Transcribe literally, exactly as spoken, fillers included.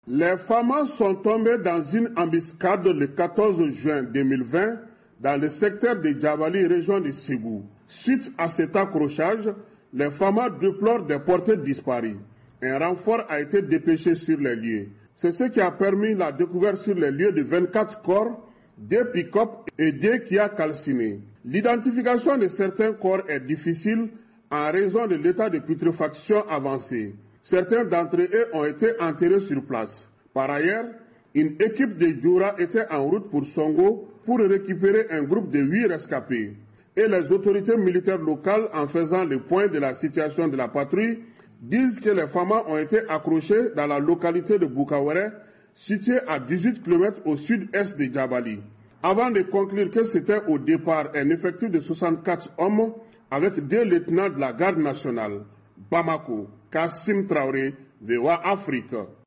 Les Famas sont tombés dans une embuscade le quatorze juin deux mille vingt dans le secteur de Djabali, région de Ségou. Suite à cet accrochage, les Famas déplorent des portées disparues. Un renfort a été dépêché sur les lieux. C'est ce qui a permis la découverte sur les lieux de vingt-quatre corps, deux pick-up et deux Kia calcinés. L'identification de certains corps est difficile en raison de l'état de putréfaction avancé. Certains d'entre eux ont été enterrés sur place. Par ailleurs, une équipe de Djoura était en route pour Songo pour récupérer un groupe de huit rescapés. Et les autorités militaires locales, en faisant le point de la situation de la patrouille, disent que les Famas ont été accrochés dans la localité de Boukawere, située à dix-huit kilomètres au sud-est de Djabali. Avant de conclure que c'était au départ un effectif de soixante-quatre hommes avec deux lieutenants de la garde nationale. Bamako, Kassim Traoré, V O A Afrique.